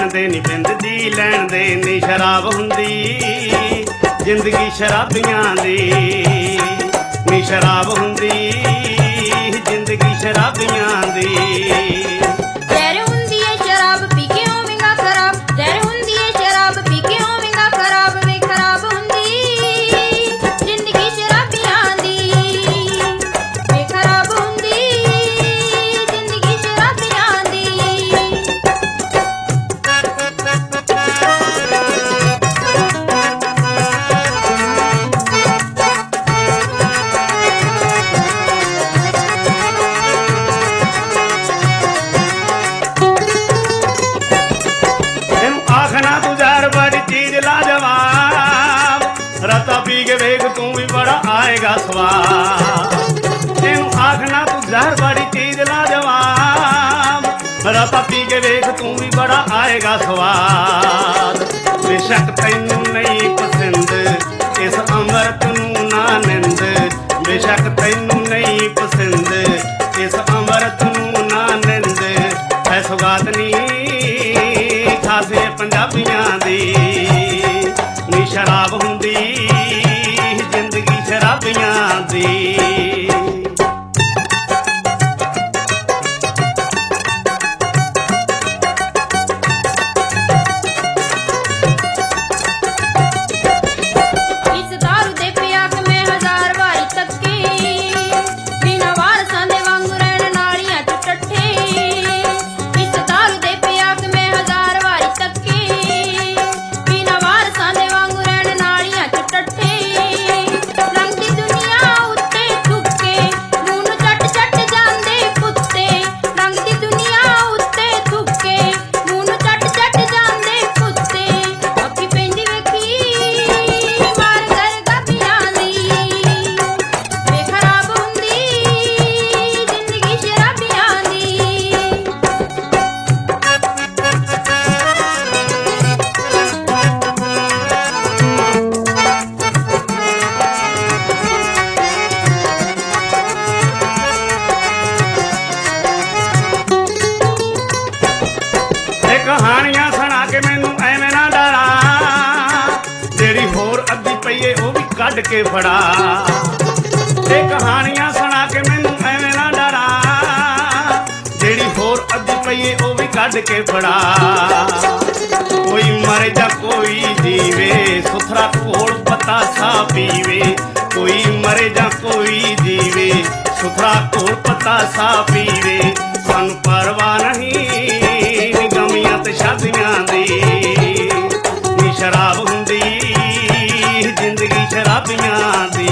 दे नी बिंद जी लैन दे नी शराब हुंदी जिंदगी शराबियां दी नी शराब हुंदी जिंदगी शराबियां दी रता पी के वेख तू भी बड़ा आएगा स्वाद तेनू आखना तू जहर बड़ी चीज लाजवाब रता पी के वेख तू भी बड़ा आएगा स्वाद बेशक तैनू नहीं पसंद इस अमृत नू ना निंद बेशक तैनू नहीं पसंद इस अमृत नू ना निंद है सुगात नी खासे पंजाबियां दी नी शराब हुंदी जिंदगी शराबियां दी कहानियां सुना के मैनू एवें ना डरा जेड़ी होर अद्धी पईए वो भी कढ के फड़ा ते कहानियां सुना के मैनू एवें ना डरा जेड़ी होर अद्धी पईए वो भी कढ के फड़ा कोई मरे जा कोई जीवे सुथरा घोल पतासा पीवे कोई मरे जा कोई जीवे सुथरा घोल पतासा पीवे सानू परवाह नहीं शादियां दी नी शराब हुंदी जिंदगी शराबियां दी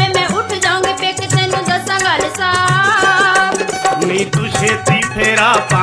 नी तू छेती फेरा